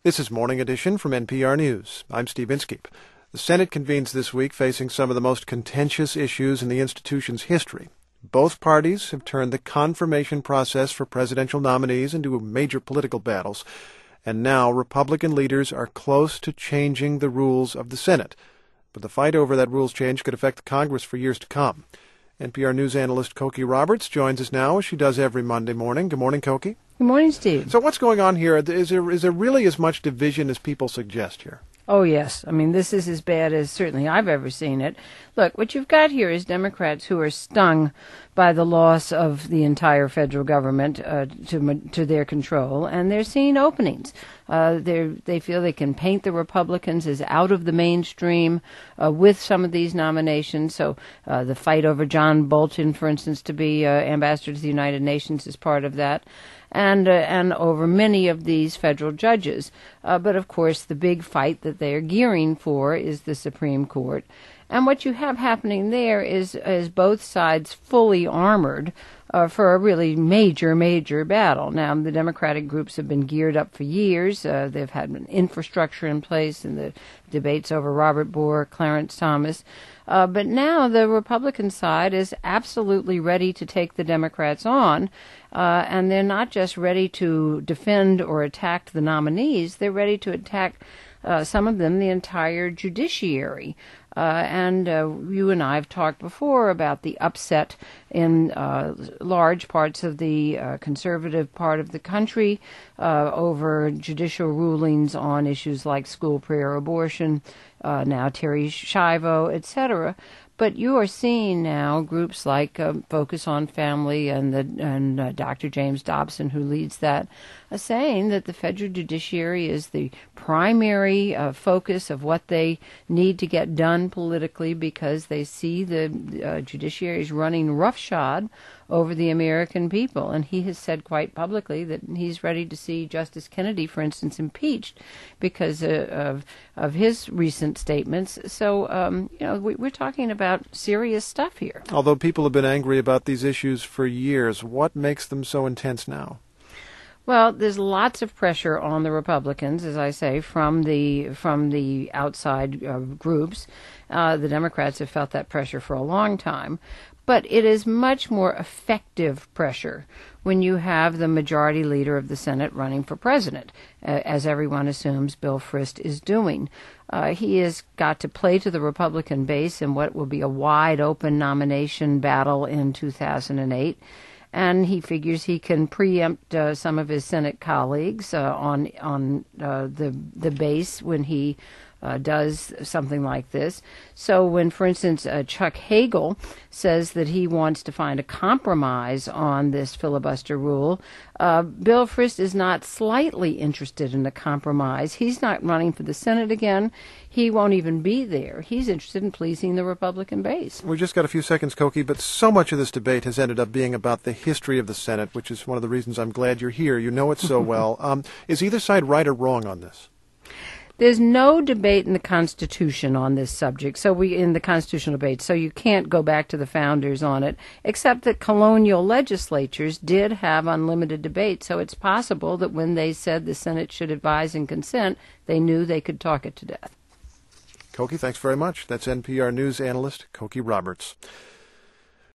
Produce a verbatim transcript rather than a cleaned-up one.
This is Morning Edition from N P R News. I'm Steve Inskeep. The Senate convenes this week facing some of the most contentious issues in the institution's history. Both parties have turned the confirmation process for presidential nominees into major political battles, and now Republican leaders are close to changing the rules of the Senate. But the fight over that rules change could affect Congress for years to come. N P R News analyst Cokie Roberts joins us now, as she does every Monday morning. Good morning, Cokie. Good morning, Steve. So what's going on here? Is there, is there really as much division as people suggest here? Oh, yes. I mean, this is as bad as certainly I've ever seen it. Look, what you've got here is Democrats who are stung by the loss of the entire federal government uh, to to their control, and they're seeing openings. Uh, they they feel they can paint the Republicans as out of the mainstream uh, with some of these nominations. So uh, the fight over John Bolton, for instance, to be uh, ambassador to the United Nations is part of that. And uh, and over many of these federal judges. Uh, but, of course, the big fight that they are gearing for is the Supreme Court. And what you have happening there is, is both sides fully armored uh, for a really major, major battle. Now, the Democratic groups have been geared up for years. Uh, they've had an infrastructure in place in the debates over Robert Bork, Clarence Thomas. Uh, but now the Republican side is absolutely ready to take the Democrats on, uh, and they're not just ready to defend or attack the nominees, they're ready to attack, uh, some of them, the entire judiciary. Uh, and uh, you and I have talked before about the upset in uh, large parts of the uh, conservative part of the country uh, over judicial rulings on issues like school prayer abortion, uh, now Terri Schiavo, et cetera. But you are seeing now groups like uh, Focus on Family and the and uh, Doctor James Dobson, who leads that, uh, saying that the federal judiciary is the primary uh, focus of what they need to get done politically, because they see the uh, judiciary is running roughshod over the American people. And he has said quite publicly that he's ready to see Justice Kennedy, for instance, impeached because uh, of of his recent statements. So, um, you know, we, we're talking about serious stuff here. Although people have been angry about these issues for years, what makes them so intense now? Well, there's lots of pressure on the Republicans, as I say, from the from the outside uh, groups. Uh, the Democrats have felt that pressure for a long time. But it is much more effective pressure when you have the majority leader of the Senate running for president, uh, as everyone assumes Bill Frist is doing. Uh, he has got to play to the Republican base in what will be a wide-open nomination battle in two thousand eight. And he figures he can preempt uh, some of his Senate colleagues uh, on on uh, the the base when he uh, does something like this. So when, for instance, uh, Chuck Hagel says that he wants to find a compromise on this filibuster rule, uh, Bill Frist is not slightly interested in a compromise. He's not running for the Senate again. He won't even be there. He's interested in pleasing the Republican base. We just got a few seconds, Cokie, but so much of this debate has ended up being about the history of the Senate, which is one of the reasons I'm glad you're here. You know it so well. Um, is either side right or wrong on this? There's no debate in the Constitution on this subject, so we in the constitutional debate, so you can't go back to the founders on it, except that colonial legislatures did have unlimited debate, so it's possible that when they said the Senate should advise and consent, they knew they could talk it to death. Cokie, thanks very much. That's N P R News analyst Cokie Roberts.